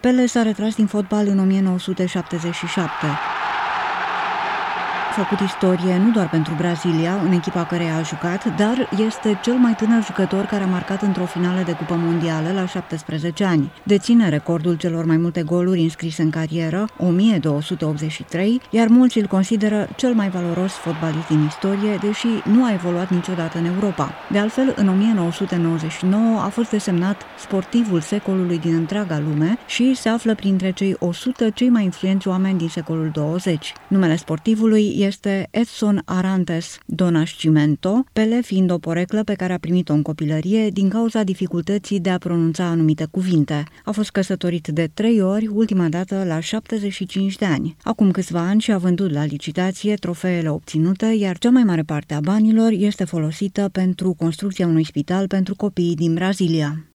Pele s-a retras din fotbal în 1977. A făcut istorie nu doar pentru Brazilia, în echipa căreia a jucat, dar este cel mai tânăr jucător care a marcat într-o finală de cupă mondială la 17 ani. Deține recordul celor mai multe goluri înscrise în carieră, 1283, iar mulți îl consideră cel mai valoros fotbalist din istorie, deși nu a evoluat niciodată în Europa. De altfel, în 1999 a fost desemnat sportivul secolului din întreaga lume și se află printre cei 100 cei mai influenți oameni din secolul 20. Numele sportivului este Edson Arantes do Nascimento, Pele fiind o poreclă pe care a primit-o în copilărie din cauza dificultății de a pronunța anumite cuvinte. A fost căsătorit de 3 ori, ultima dată la 75 de ani. Acum câțiva ani și-a vândut la licitație trofeele obținute, iar cea mai mare parte a banilor este folosită pentru construcția unui spital pentru copiii din Brazilia.